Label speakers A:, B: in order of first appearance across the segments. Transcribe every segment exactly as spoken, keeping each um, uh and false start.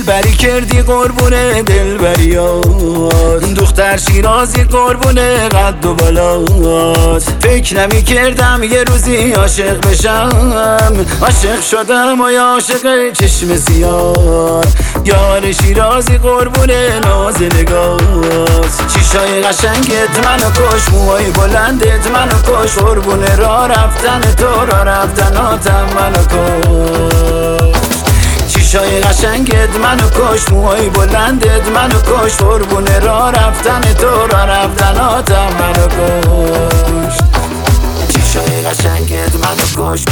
A: دلبری کردی قربونه دلبریات، دختر شیرازی قربونه قد و بالات. فکر نمی کردم یه روزی عاشق بشم، عاشق شدم و عاشق چشم سیاه. یار شیرازی قربونه ناز نگات، چیشای قشنگت منو کش، موهای بلندت منو کش، قربونه را رفتن تو را رفتناتم منو کش. چیشای قشنگت منو کش، موهای بلندت منو کش، قربونه را رفتن تو را رفتناتم منو کش. چیشای قشنگت منو کش.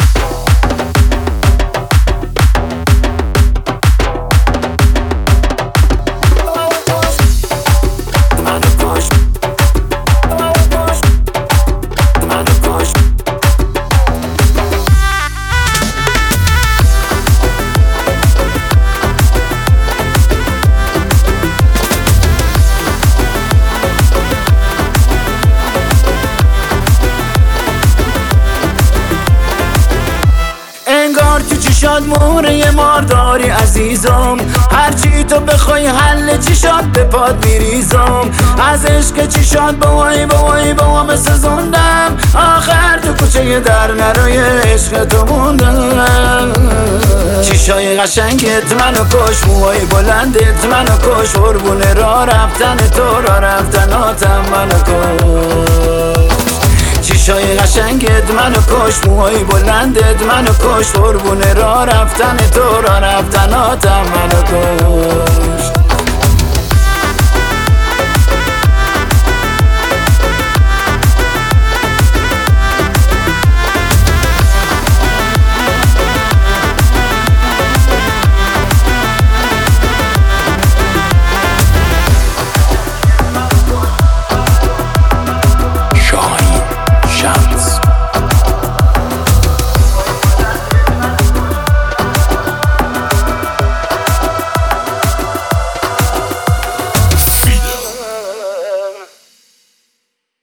A: تو چشات موره مارداری عزیزم، هرچی تو بخوای حل چشات به پاد میریزم. از عشق چشات بوای بوای بوا مثل زندم، آخر تو کوچه در نروی عشق تو موندم. چشای قشنگت منو کش، موهای بلندت منو کش، قربونه را رفتن تو را رفتناتم منو کش. چیشای قشنگت منو کش، موهای بلندت منو کش، قربونه را رفتن تو را رفتناتم منو کش.